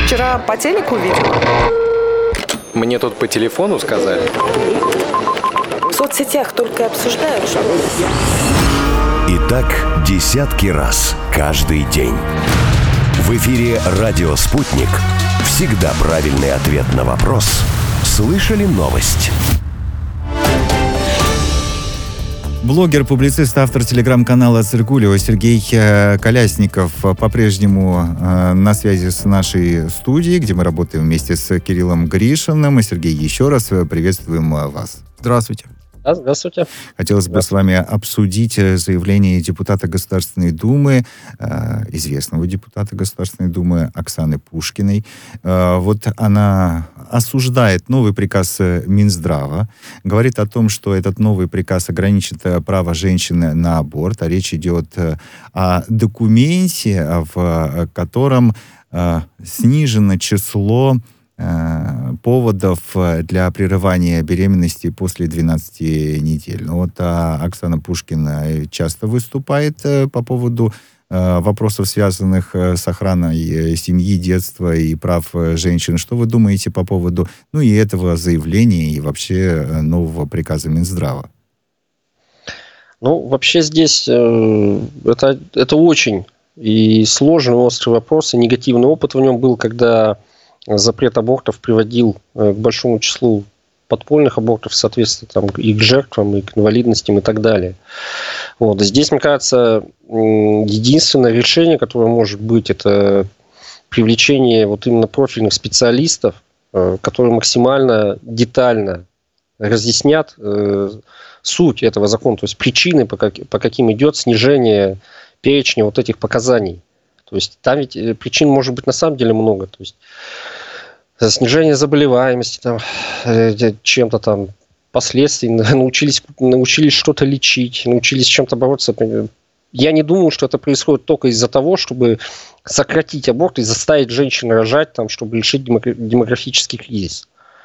Вчера по телеку видела. Мне тут по телефону сказали. В соцсетях только обсуждают, что... И так десятки раз каждый день. В эфире «Радио Спутник». Всегда правильный ответ на вопрос. Слышали новость? Блогер, публицист, автор телеграм-канала «Циркулио» Сергей Колясников по-прежнему на связи с нашей студией, где мы работаем вместе с Кириллом Гришиным. И, Сергей, еще раз приветствуем вас. Здравствуйте. Здравствуйте. Хотелось бы с вами обсудить заявление депутата Государственной Думы, известного депутата Государственной Думы Оксаны Пушкиной. Вот она осуждает новый приказ Минздрава, говорит о том, что этот новый приказ ограничит право женщины на аборт, а речь идет о документе, в котором снижено число поводов для прерывания беременности после 12 недель. Вот Оксана Пушкина часто выступает по поводу вопросов, связанных с охраной семьи, детства и прав женщин. Что вы думаете по поводу, и этого заявления, и вообще нового приказа Минздрава? Вообще здесь это очень и сложный, острый вопрос, и негативный опыт в нем был, когда запрет абортов приводил к большому числу подпольных абортов, соответственно, и к жертвам, и к инвалидностям, и так далее. Здесь, мне кажется, единственное решение, которое может быть, это привлечение именно профильных специалистов, которые максимально детально разъяснят суть этого закона, то есть причины, по каким идет снижение перечня этих показаний. То есть там ведь причин может быть на самом деле много. То есть снижение заболеваемости, чем-то последствий, научились что-то лечить, научились чем-то бороться. Я не думаю, что это происходит только из-за того, чтобы сократить аборт и заставить женщин рожать, чтобы решить демографический кризис.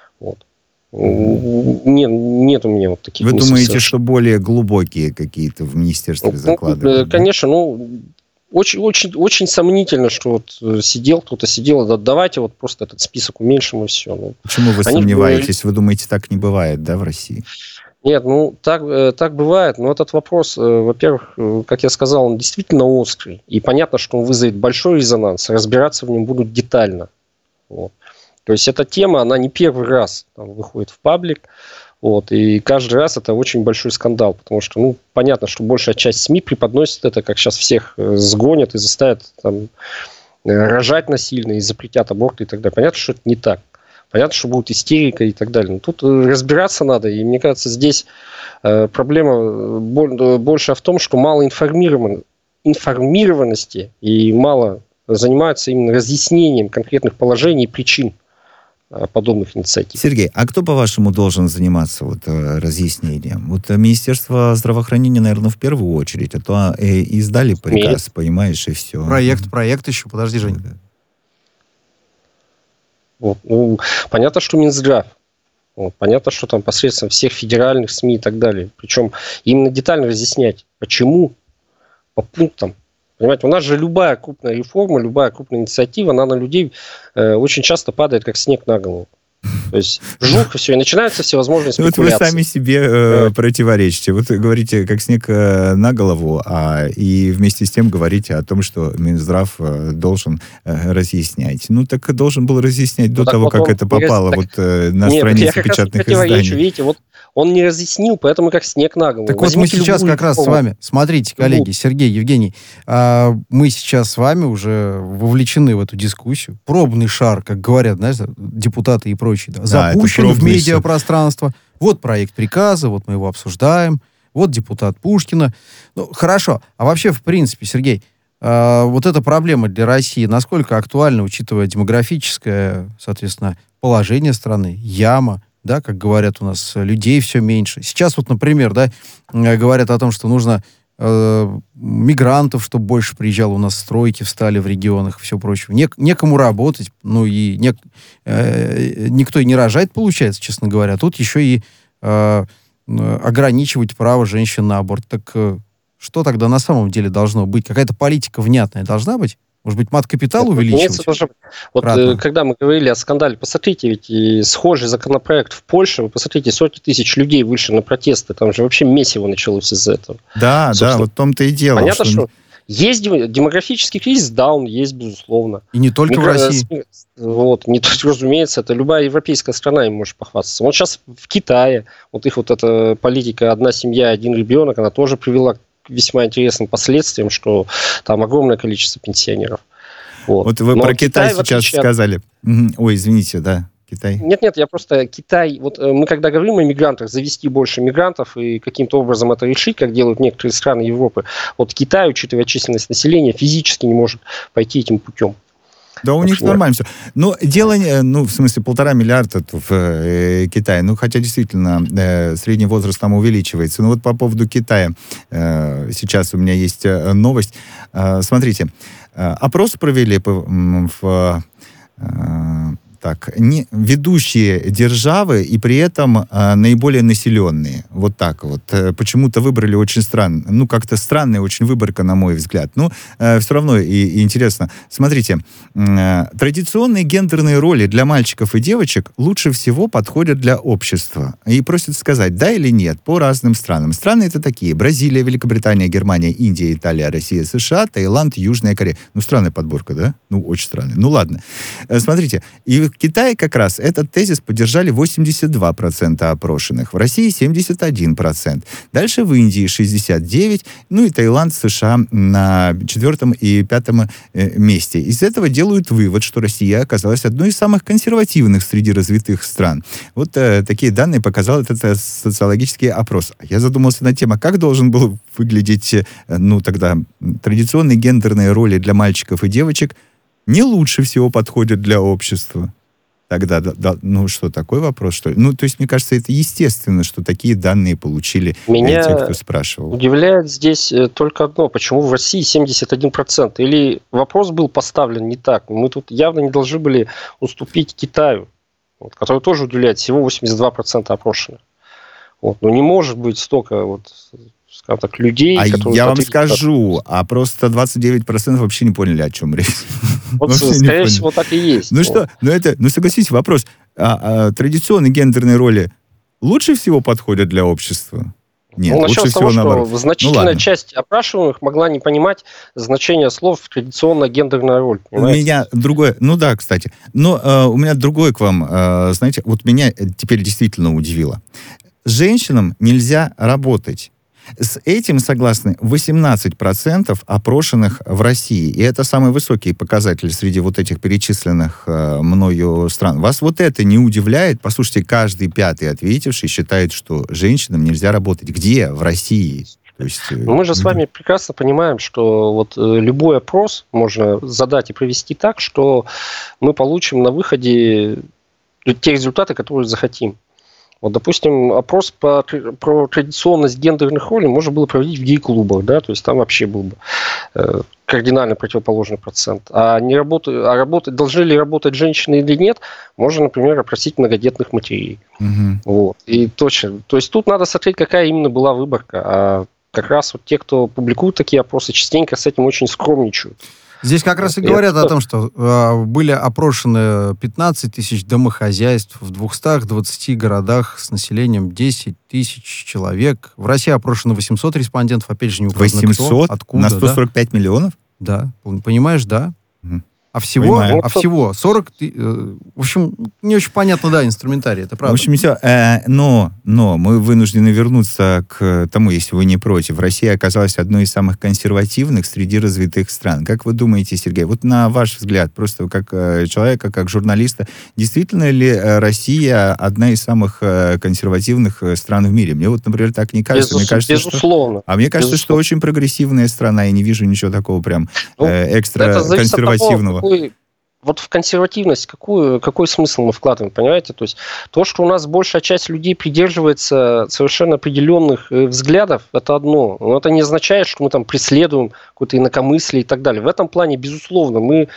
Нет у меня таких мыслей. Вы думаете, что более глубокие какие-то в министерстве закладывают? Конечно, Очень, очень, очень сомнительно, что кто-то сидел, давайте просто этот список уменьшим и все. Почему вы сомневаетесь? Вы думаете, так не бывает, да, в России? Нет, так бывает, но этот вопрос, во-первых, как я сказал, он действительно острый, и понятно, что он вызовет большой резонанс, разбираться в нем будут детально. То есть эта тема, она не первый раз выходит в паблик, и каждый раз это очень большой скандал, потому что, понятно, что большая часть СМИ преподносит это, как сейчас всех сгонят и заставят рожать насильно и запретят аборты и так далее. Понятно, что это не так. Понятно, что будет истерика и так далее. Но тут разбираться надо, и мне кажется, здесь проблема больше в том, что мало информированности и мало занимаются именно разъяснением конкретных положений и причин подобных инициатив. Сергей, а кто, по-вашему, должен заниматься разъяснением? Министерство здравоохранения, наверное, в первую очередь, а то издали приказ, понимаешь, и все. Проект еще, подожди, Жень. Понятно, что Минздрав. Понятно, что там посредством всех федеральных СМИ и так далее. Причем именно детально разъяснять, почему, по пунктам. Понимаете, у нас же любая крупная реформа, любая крупная инициатива, она на людей очень часто падает, как снег на голову. То есть жух, и все, и начинаются всевозможные спекуляции. Вы сами себе противоречите. Говорите, как снег на голову, и вместе с тем говорите о том, что Минздрав должен разъяснять. Так должен был разъяснять до того, как это попало на странице печатных изданий. Видите, он не разъяснил, поэтому как снег на голову. Так мы сейчас как раз с вами, смотрите, коллеги, Сергей, Евгений, мы сейчас с вами уже вовлечены в эту дискуссию. Пробный шар, как говорят, знаешь, депутаты и прочие, запущен в медиапространство. Вот проект приказа, мы его обсуждаем. Вот депутат Пушкина. Хорошо. А вообще, в принципе, Сергей, эта проблема для России насколько актуальна, учитывая демографическое, соответственно, положение страны, яма, как говорят у нас, людей все меньше. Сейчас например, говорят о том, что нужно мигрантов, чтобы больше приезжало, у нас стройки встали в регионах, все прочее. Некому работать, и никто и не рожает, получается, честно говоря. Тут еще и ограничивать право женщин на аборт. Так что тогда на самом деле должно быть? Какая-то политика внятная должна быть? Может быть, мат-капитал Нет, увеличивать? Вот когда мы говорили о скандале, посмотрите, ведь и схожий законопроект в Польше, вы посмотрите, сотни тысяч людей вышли на протесты, там же вообще месиво началось из-за этого. Да, Собственно, вот в том-то и дело. понятно, что есть демографический кризис, да, он есть, безусловно. И не только в России. Вот, не только, разумеется, это любая европейская страна им может похвастаться. Вот сейчас в Китае, вот их вот эта политика «одна семья, один ребенок», она тоже привела к весьма интересным последствиям, что там огромное количество пенсионеров. Вот вы про Китай сейчас сказали. Ой, извините, да. Китай. Нет, я просто Китай... Вот мы когда говорим о мигрантах, завести больше мигрантов и каким-то образом это решить, как делают некоторые страны Европы, вот Китай, учитывая численность населения, физически не может пойти этим путем. Да, у них нормально все. Но дело, в смысле, 1,5 миллиарда в Китае. Хотя действительно средний возраст там увеличивается. Но вот по поводу Китая сейчас у меня есть новость. Смотрите, опрос провели ведущие державы и при этом наиболее населенные. Вот так вот. Почему-то выбрали очень странно. Как-то странная очень выборка, на мой взгляд. Все равно и интересно. Смотрите, традиционные гендерные роли для мальчиков и девочек лучше всего подходят для общества. И просят сказать, да или нет, по разным странам. Страны это такие: Бразилия, Великобритания, Германия, Индия, Италия, Россия, США, Таиланд, Южная Корея. Странная подборка, да? Очень странная. Ладно. Смотрите, и в Китае как раз этот тезис поддержали 82% опрошенных, в России 71%, дальше в Индии 69%, и Таиланд, США на 4-м и 5-м месте. Из этого делают вывод, что Россия оказалась одной из самых консервативных среди развитых стран. Вот такие данные показал этот социологический опрос. Я задумался над тем, как должен был выглядеть, тогда традиционные гендерные роли для мальчиков и девочек не лучше всего подходят для общества. Тогда, что, такой вопрос, что ли? То есть, мне кажется, это естественно, что такие данные получили те, кто спрашивал. Меня удивляет здесь только одно. Почему в России 71%? Или вопрос был поставлен не так? Мы тут явно не должны были уступить Китаю, который тоже удивляет, всего 82% опрошенных. Не может быть столько скажем так, людей, которые... Я вам скажу, просто 29% вообще не поняли, о чем речь. Скорее всего, так и есть. Согласитесь, вопрос. Традиционные гендерные роли лучше всего подходят для общества? Нет, начнем лучше с того, всего наоборот. что значительная часть опрашиваемых могла не понимать значение слов «традиционная гендерная роль». Понимаете? У меня другое... кстати. Но у меня другое к вам. Знаете, меня теперь действительно удивило. Женщинам нельзя работать. С этим согласны 18% опрошенных в России. И это самый высокий показатель среди этих перечисленных мною стран. Вас это не удивляет? Послушайте, каждый пятый ответивший считает, что женщинам нельзя работать. Где? В России. То есть, мы же с вами прекрасно понимаем, что любой опрос можно задать и провести так, что мы получим на выходе те результаты, которые захотим. Допустим, опрос про традиционность гендерных ролей можно было проводить в гей-клубах, да, то есть там вообще был бы кардинально противоположный процент. Должны ли работать женщины или нет, можно, например, опросить многодетных матерей. Угу. И точно. То есть тут надо смотреть, какая именно была выборка. А как раз те, кто публикуют такие опросы, частенько с этим очень скромничают. Здесь как раз и говорят о том, что были опрошены 15 тысяч домохозяйств в 220 городах с населением 10 тысяч человек. В России опрошено 800 респондентов, опять же, не указано 800? Кто, откуда. На 145 миллионов? Да, понимаешь, да. Угу. А всего 40... В общем, не очень понятно, да, инструментарий, это правда. В общем, все. Но мы вынуждены вернуться к тому, если вы не против. Россия оказалась одной из самых консервативных среди развитых стран. Как вы думаете, Сергей, на ваш взгляд, просто как человека, как журналиста, действительно ли Россия одна из самых консервативных стран в мире? Мне например, так не кажется. Безусловно. Мне кажется, что очень прогрессивная страна, и не вижу ничего такого прям экстра консервативного. В консервативность какой смысл мы вкладываем, понимаете? То есть то, что у нас большая часть людей придерживается совершенно определенных взглядов, это одно. Но это не означает, что мы там преследуем какое-то инакомыслие и так далее. В этом плане, безусловно, мы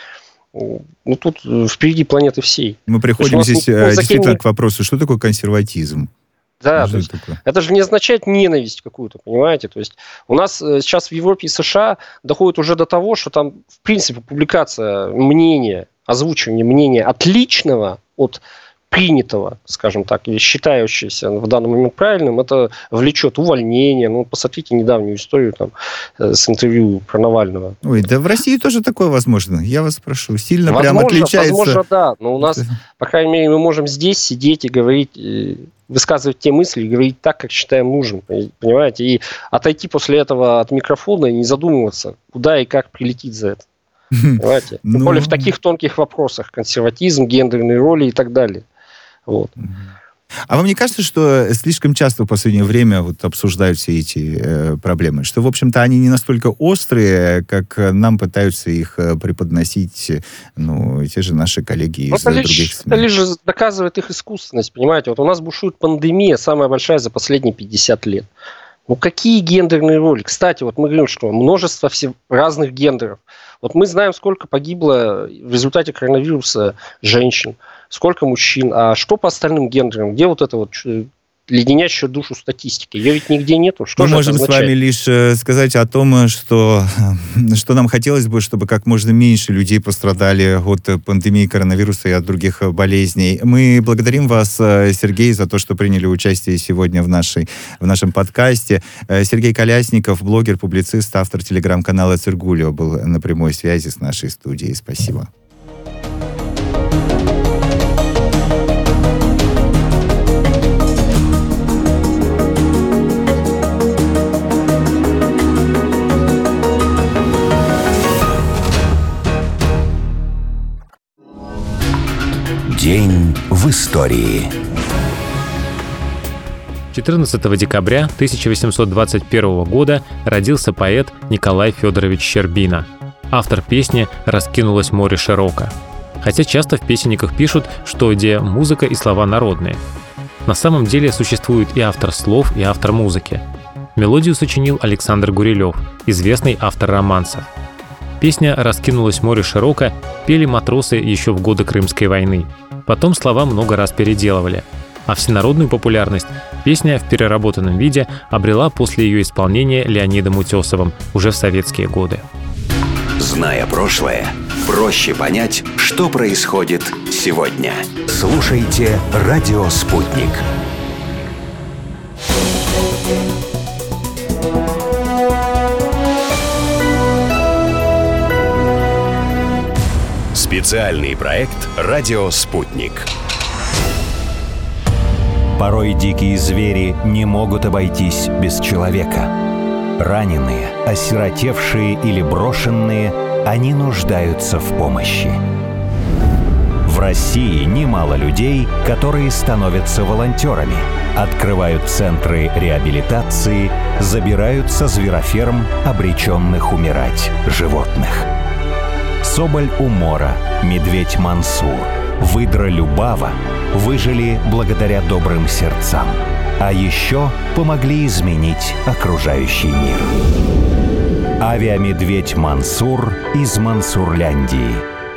тут впереди планеты всей. Мы приходим здесь действительно к вопросу, что такое консерватизм? Да, Что то есть такое? это же не означает ненависть какую-то, понимаете? То есть у нас сейчас в Европе и США доходит уже до того, что там, в принципе, публикация мнения, озвучивание мнения отличного от принятого, скажем так, или считающегося в данный момент правильным, это влечет увольнение. Ну, посмотрите недавнюю историю там, с интервью про Навального. Ой, да в России тоже такое возможно. Я вас прошу, сильно Возможно, прям отличается. возможно, да. Но у нас, по крайней мере, мы можем здесь сидеть и говорить, высказывать те мысли и говорить так, как считаем нужным. Понимаете? И отойти после этого от микрофона и не задумываться, куда и как прилетит за это. Понимаете? Тем более в таких тонких вопросах. Консерватизм, гендерные роли и так далее. Вот. А вам не кажется, что слишком часто в последнее время вот обсуждают все эти проблемы? Что, в общем-то, они не настолько острые, как нам пытаются их преподносить, ну, те же наши коллеги из других СМИ? Это лишь доказывает их искусственность, понимаете? Вот у нас бушует пандемия, самая большая за последние 50 лет. Ну, какие гендерные роли? Кстати, вот мы говорим, что множество разных гендеров. Вот мы знаем, сколько погибло в результате коронавируса женщин, сколько мужчин. А что по остальным гендерам? Где вот это вот леденящая душу статистики? Ее ведь нигде нету. Что Мы же можем это с вами лишь сказать о том, что нам хотелось бы, чтобы как можно меньше людей пострадали от пандемии коронавируса и от других болезней. Мы благодарим вас, Сергей, за то, что приняли участие сегодня в нашем подкасте. Сергей Колясников, блогер, публицист, автор телеграм-канала «Циргулио», был на прямой связи с нашей студией. Спасибо. День в истории. 14 декабря 1821 года родился поэт Николай Федорович Щербина. Автор песни «Раскинулось море широко». Хотя часто в песенниках пишут, что где музыка и слова народные. На самом деле существует и автор слов, и автор музыки. Мелодию сочинил Александр Гурилев, известный автор романсов. Песня «Раскинулось море широко» пели матросы еще в годы Крымской войны. Потом слова много раз переделывали. А всенародную популярность песня в переработанном виде обрела после ее исполнения Леонидом Утесовым уже в советские годы. Зная прошлое, проще понять, что происходит сегодня. Слушайте «Радио Спутник». Специальный проект «Радио Спутник». Порой дикие звери не могут обойтись без человека. Раненые, осиротевшие или брошенные, они нуждаются в помощи. В России немало людей, которые становятся волонтерами, открывают центры реабилитации, забирают со звероферм обреченных умирать животных. Соболь Умора, медведь Мансур, выдра Любава выжили благодаря добрым сердцам, а еще помогли изменить окружающий мир. Авиамедведь Мансур из Мансурляндии.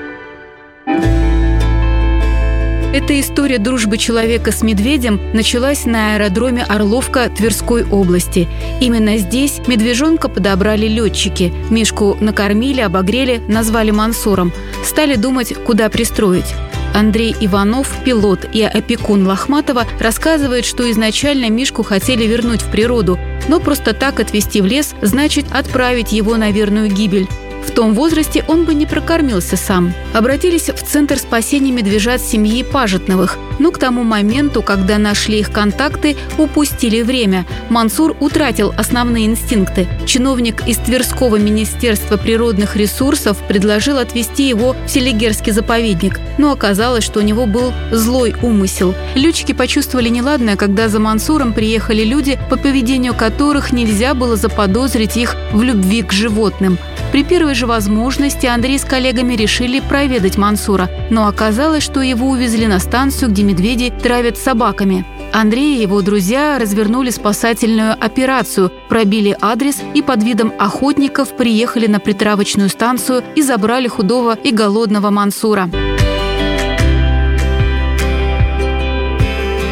Эта история дружбы человека с медведем началась на аэродроме Орловка Тверской области. Именно здесь медвежонка подобрали летчики. Мишку накормили, обогрели, назвали Мансуром. Стали думать, куда пристроить. Андрей Иванов, пилот и опекун Лохматова, рассказывает, что изначально Мишку хотели вернуть в природу, но просто так отвезти в лес значит отправить его на верную гибель. В том возрасте он бы не прокормился сам. Обратились в Центр спасения медвежат семьи Пажетновых, но к тому моменту, когда нашли их контакты, упустили время. Мансур утратил основные инстинкты. Чиновник из Тверского министерства природных ресурсов предложил отвезти его в Селигерский заповедник, но оказалось, что у него был злой умысел. Летчики почувствовали неладное, когда за Мансуром приехали люди, по поведению которых нельзя было заподозрить их в любви к животным. При первой же возможности Андрей с коллегами решили проведать Мансура, но оказалось, что его увезли на станцию, где медведи травят собаками. Андрей и его друзья развернули спасательную операцию, пробили адрес и под видом охотников приехали на притравочную станцию и забрали худого и голодного Мансура.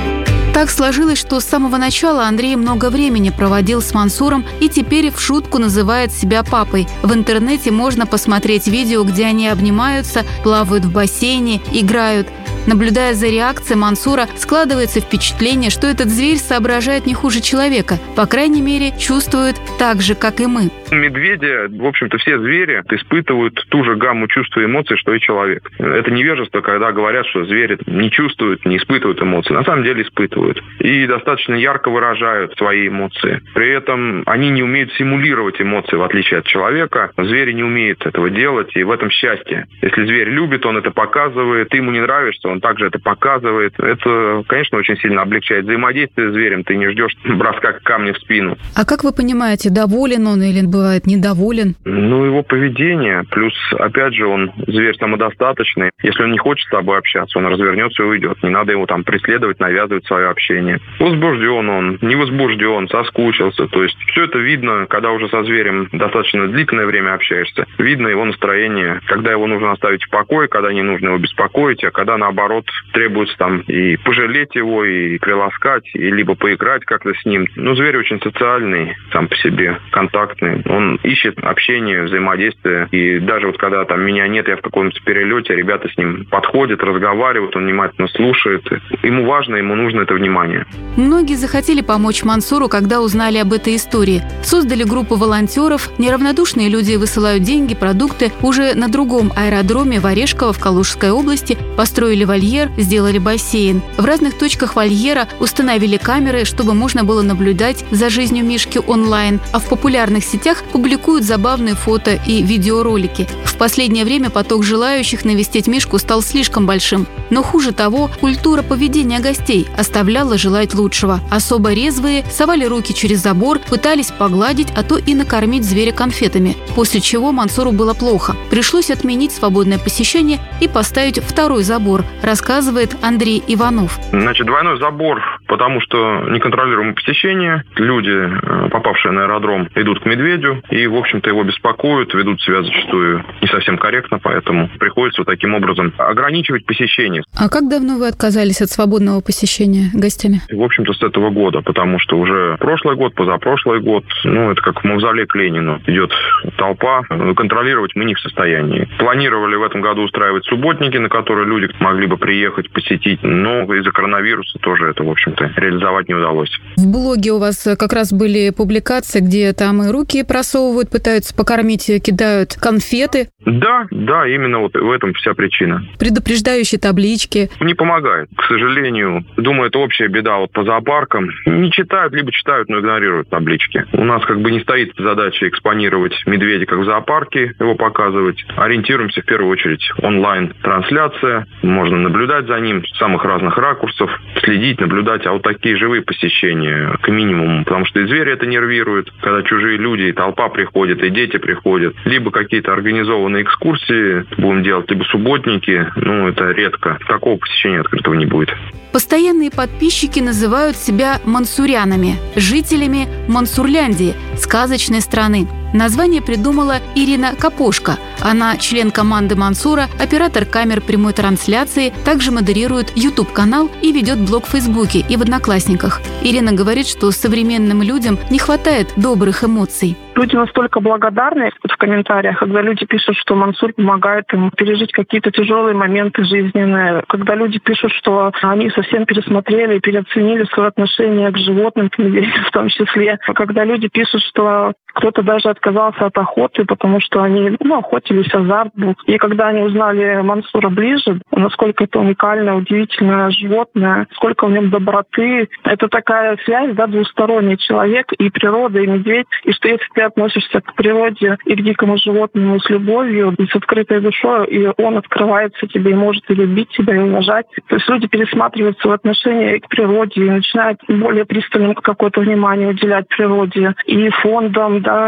Так сложилось, что с самого начала Андрей много времени проводил с Мансуром и теперь в шутку называет себя папой. В интернете можно посмотреть видео, где они обнимаются, плавают в бассейне, играют. Наблюдая за реакцией Мансура, складывается впечатление, что этот зверь соображает не хуже человека. По крайней мере, чувствует так же, как и мы. Медведи, в общем-то, все звери испытывают ту же гамму чувств и эмоций, что и человек. Это невежество, когда говорят, что звери не чувствуют, не испытывают эмоции. На самом деле испытывают. И достаточно ярко выражают свои эмоции. При этом они не умеют симулировать эмоции, в отличие от человека. Звери не умеют этого делать, и в этом счастье. Если зверь любит, он это показывает. Ты ему не нравишься, он также это показывает. Это, конечно, очень сильно облегчает взаимодействие с зверем. Ты не ждешь броска камня в спину. А как вы понимаете, доволен он или бывает недоволен? Его поведение. Плюс, опять же, он зверь самодостаточный. Если он не хочет с тобой общаться, он развернется и уйдет. Не надо его там преследовать, навязывать свое общение. Возбужден он, не возбужден, соскучился. То есть все это видно, когда уже со зверем достаточно длительное время общаешься. Видно его настроение, когда его нужно оставить в покое, когда не нужно его беспокоить, а когда, наоборот, требуется там и пожалеть его, и приласкать, и либо поиграть как-то с ним. Зверь очень социальный, сам по себе, контактный. Он ищет общение, взаимодействие. И даже вот когда там меня нет, я в каком-то перелете, ребята с ним подходят, разговаривают, он внимательно слушает. Ему важно, ему нужно это внимание. Многие захотели помочь Мансуру, когда узнали об этой истории. Создали группу волонтеров, неравнодушные люди высылают деньги, продукты. Уже на другом аэродроме в Орешково в Калужской области построили вольер, сделали бассейн. В разных точках вольера установили камеры, чтобы можно было наблюдать за жизнью Мишки онлайн, а в популярных сетях публикуют забавные фото и видеоролики. В последнее время поток желающих навестить Мишку стал слишком большим. Но хуже того, культура поведения гостей оставляла желать лучшего. Особо резвые совали руки через забор, пытались погладить, а то и накормить зверя конфетами. После чего Мансуру было плохо. Пришлось отменить свободное посещение и поставить второй забор, рассказывает Андрей Иванов. Двойной забор, потому что неконтролируемое посещение. Люди, попавшие на аэродром, идут к медведю и, в общем-то, его беспокоят, ведут себя зачастую не совсем корректно, поэтому приходится вот таким образом ограничивать посещение. А как давно вы отказались от свободного посещения гостями? В общем-то, с этого года, потому что уже прошлый год, позапрошлый год, это как в мавзолей к Ленину. Идет толпа, контролировать мы не в состоянии. Планировали в этом году устраивать субботники, на которые люди могли бы приехать, посетить, но из-за коронавируса тоже это, в общем-то, реализовать не удалось. В блоге у вас как раз были публикации, где там и руки просовывают, пытаются покормить, кидают конфеты. Да, именно вот в этом вся причина. Предупреждающие таблички. Не помогает, к сожалению. Думаю, это общая беда по зоопаркам. Не читают, либо читают, но игнорируют таблички. У нас не стоит задача экспонировать медведя, как в зоопарке, его показывать. Ориентируемся в первую очередь онлайн-трансляция. Можно наблюдать за ним с самых разных ракурсов, следить, наблюдать. А вот такие живые посещения к минимуму, потому что и звери это нервируют, когда чужие люди, и толпа приходит, и дети приходят. Либо какие-то организованные экскурсии будем делать, либо субботники. Это редко. Такого посещения открытого не будет. Постоянные подписчики называют себя мансурянами, жителями Мансурляндии, сказочной страны. Название придумала Ирина Капошка. Она член команды Мансура, оператор камер прямой трансляции, также модерирует YouTube-канал и ведет блог в Фейсбуке и в Одноклассниках. Ирина говорит, что современным людям не хватает добрых эмоций. Люди настолько благодарны в комментариях, когда люди пишут, что Мансур помогает им пережить какие-то тяжелые моменты жизненные, когда люди пишут, что они совсем пересмотрели и переоценили свое отношение к животным, к медведям в том числе, когда люди пишут, что кто-то даже отказался от охоты, потому что они охотились, азарт был. И когда они узнали Мансура ближе, насколько это уникальное, удивительное животное, сколько в нем доброты, это такая связь, двусторонний человек и природа, и медведь. И что если ты относишься к природе и к дикому животному с любовью, и с открытой душой, и он открывается тебе и может и любить тебя, и уважать. То есть люди пересматривают свое отношение к природе и начинают более пристальным какое-то внимание уделять природе и фондам, и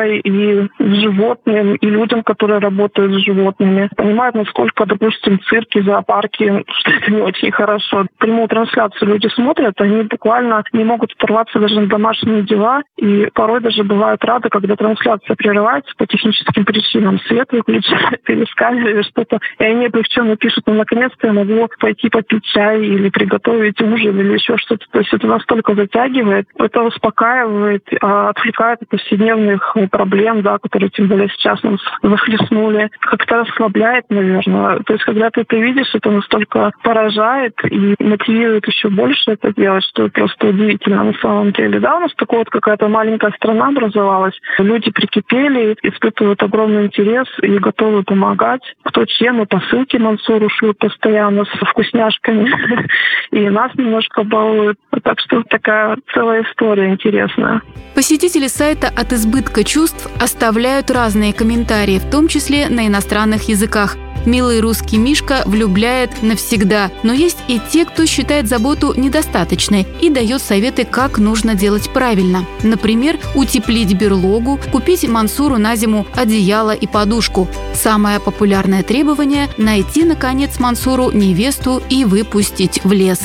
и животным, и людям, которые работают с животными. Понимают, насколько, допустим, цирки, зоопарки, что это не очень хорошо. Прямую трансляцию люди смотрят, они буквально не могут оторваться даже на домашние дела, и порой даже бывают рады, когда трансляция прерывается по техническим причинам. Свет выключают или с камеры, или что-то, и они облегченно пишут: ну, наконец-то я могу пойти попить чай или приготовить ужин или еще что-то. То есть это настолько затягивает, это успокаивает, отвлекает от повседневных проблем, да, которые тем более сейчас нас захлестнули. Как-то расслабляет, наверное. То есть когда ты это видишь, это настолько поражает и мотивирует еще больше это делать, что просто удивительно на самом деле. Да, у нас такая вот какая-то маленькая страна образовалась. Люди прикипели, испытывают огромный интерес и готовы помогать. Кто чем, и посылки Мансуру шлют постоянно с вкусняшками. И нас немножко балуют. Так что такая целая история интересная. Посетители сайта от избытка чувств оставляют разные комментарии, в том числе на иностранных языках. Милый русский Мишка влюбляет навсегда. Но есть и те, кто считает заботу недостаточной и дает советы, как нужно делать правильно. Например, утеплить берлогу, купить Мансуру на зиму одеяло и подушку. Самое популярное требование – найти, наконец, Мансуру невесту и выпустить в лес.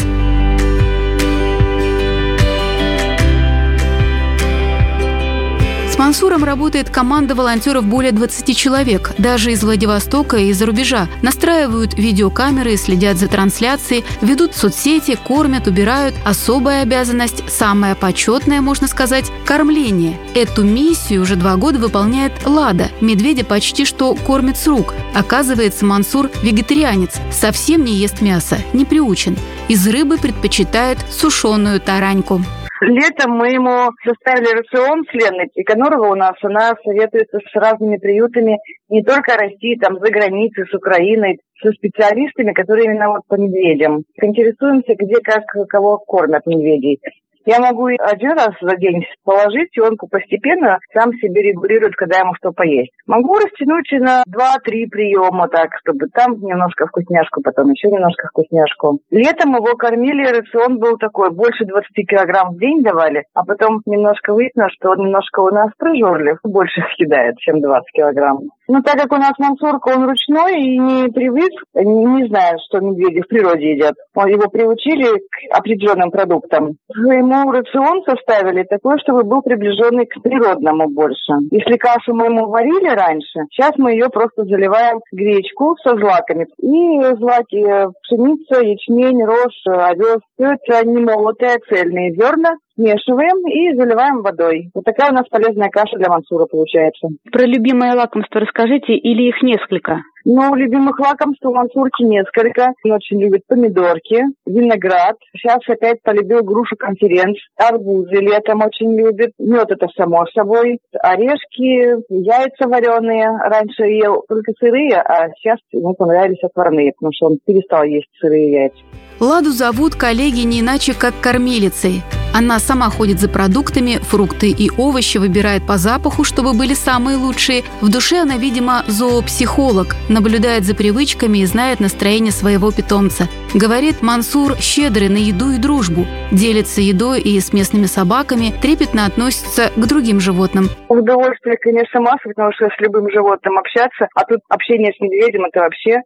С Мансуром работает команда волонтеров более 20 человек, даже из Владивостока и из-за рубежа. Настраивают видеокамеры, следят за трансляцией, ведут соцсети, кормят, убирают. Особая обязанность, самая почетная, можно сказать, кормление. Эту миссию уже 2 года выполняет Лада. Медведя почти что кормит с рук. Оказывается, Мансур вегетарианец, совсем не ест мясо, не приучен. Из рыбы предпочитает сушеную тараньку. Летом мы ему составили рацион с Леной. И Конурова у нас, она советуется с разными приютами не только России, там, за границей, с Украиной, со специалистами, которые именно вот по медведям. Интересуемся, где, как, кого кормят медведей. Я могу 1 раз за день положить, и он постепенно сам себе регулирует, когда ему что поесть. Могу растянуть и на 2-3 приема, так, чтобы там немножко вкусняшку, потом еще немножко вкусняшку. Летом его кормили, рацион был такой, больше 20 килограмм в день давали, а потом немножко выяснилось, что он немножко у нас прожорлив, больше съедает, чем 20 килограмм. Но так как у нас Мансурка, он ручной и не привык, не знает, что медведи в природе едят. Его приучили к определенным продуктам. Ему рацион составили такой, чтобы был приближенный к природному больше. Если кашу мы ему варили раньше, сейчас мы ее просто заливаем в гречку со злаками. И злаки пшеница, ячмень, рожь, овес. Все это немолотые цельные зерна. Смешиваем и заливаем водой. Вот такая у нас полезная каша для Мансура получается. Про любимое лакомство расскажите, или их несколько? Ну, любимых лакомств у Мансурки несколько. Он очень любит помидорки, виноград. Сейчас опять полюбил грушу конференц. Арбузы летом очень любит. Мед это само собой. Орешки, яйца вареные. Раньше ел только сырые, а сейчас ему понравились отварные, потому что он перестал есть сырые яйца. Ладу зовут коллеги не иначе, как кормилицей. Она сама ходит за продуктами, фрукты и овощи выбирает по запаху, чтобы были самые лучшие. В душе она, видимо, зоопсихолог, наблюдает за привычками и знает настроение своего питомца. Говорит, Мансур щедрый на еду и дружбу. Делится едой и с местными собаками, трепетно относится к другим животным. Удовольствие, конечно, масса, потому что с любым животным общаться, а тут общение с медведем – это вообще...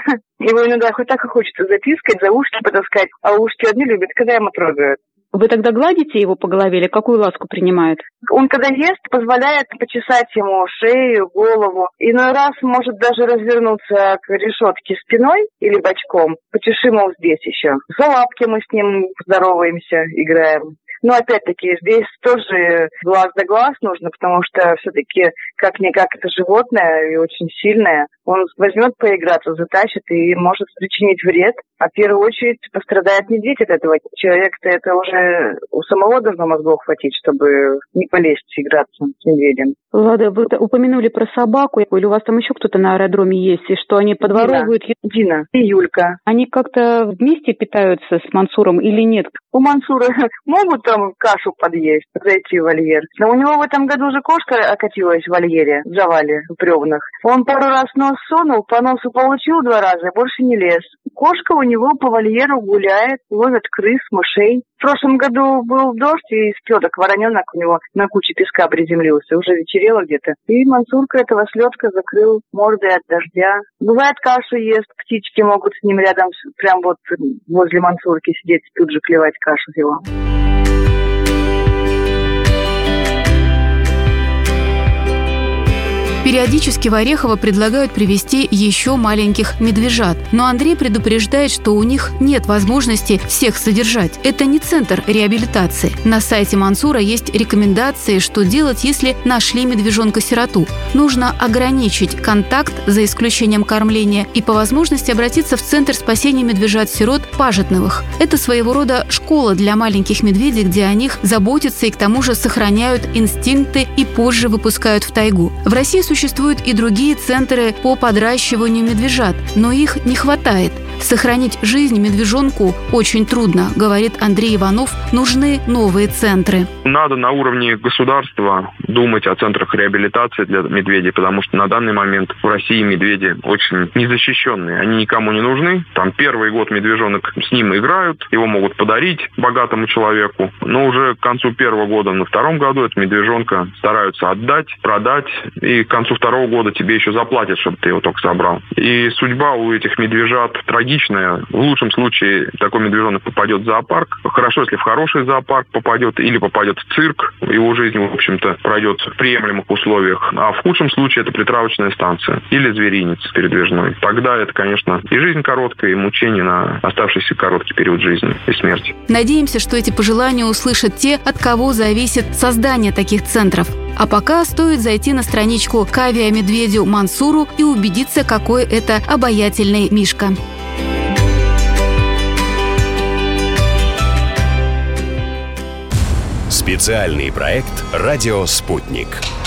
Его иногда хоть так и хочется запискать, за ушки потаскать, а ушки одни любят, когда ему трогают. Вы тогда гладите его по голове или какую ласку принимает? Он, когда ест, позволяет почесать ему шею, голову. Иной раз может даже развернуться к решетке спиной или бочком. Почешим его здесь еще. За лапки мы с ним здороваемся, играем. Но опять-таки здесь тоже глаз да глаз нужно, потому что все-таки как-никак это животное и очень сильное. Он возьмет поиграться, затащит и может причинить вред. А в первую очередь пострадает медведь от этого. Человек-то это уже у самого должно мозгов хватить, чтобы не полезть играться с медведем. Лада, вы упомянули про собаку, или у вас там еще кто-то на аэродроме есть, и что они подворовывают? Дина и Юлька. Они как-то вместе питаются с Мансуром или нет? У Мансура могут там кашу подъесть, зайти в вольер. Но у него в этом году уже кошка окатилась в вольере, в завале, в бревнах. Он пару раз нос сунул, по носу получил 2 раза, больше не лез. Кошка у него по вольеру гуляет, ловит крыс, мышей. В прошлом году был дождь, и слеток, вороненок у него на куче песка приземлился. Уже вечерело где-то. И Мансурка этого слетка закрыл мордой от дождя. Бывает, кашу ест, птички могут с ним рядом, прям вот возле Мансурки сидеть, тут же клевать кашу его. Периодически в Орехово предлагают привезти еще маленьких медвежат. Но Андрей предупреждает, что у них нет возможности всех содержать. Это не центр реабилитации. На сайте Мансура есть рекомендации, что делать, если нашли медвежонка-сироту. Нужно ограничить контакт, за исключением кормления, и по возможности обратиться в Центр спасения медвежат-сирот Пажетновых. Это своего рода школа для маленьких медведей, где о них заботятся и к тому же сохраняют инстинкты и позже выпускают в тайгу. В России существуют и другие центры по подращиванию медвежат, но их не хватает. Сохранить жизнь медвежонку очень трудно, говорит Андрей Иванов, нужны новые центры. Надо на уровне государства думать о центрах реабилитации для медведей, потому что на данный момент в России медведи очень незащищенные, они никому не нужны. Там первый год медвежонок с ним играют, его могут подарить богатому человеку, но уже к концу первого года, на втором году это медвежонка стараются отдать, продать, и к концу второго года тебе еще заплатят, чтобы ты его только забрал. И судьба у этих медвежат трагичная. В лучшем случае такой медвежонок попадет в зоопарк. Хорошо, если в хороший зоопарк попадет или попадет в цирк. Его жизнь, в общем-то, пройдет в приемлемых условиях. А в худшем случае это притравочная станция или зверинец передвижной. Тогда это, конечно, и жизнь короткая, и мучение на оставшийся короткий период жизни и смерти. Надеемся, что эти пожелания услышат те, от кого зависит создание таких центров. А пока стоит зайти на страничку к авиамедведю Мансуру и убедиться, какой это обаятельный мишка. Специальный проект «Радио Спутник».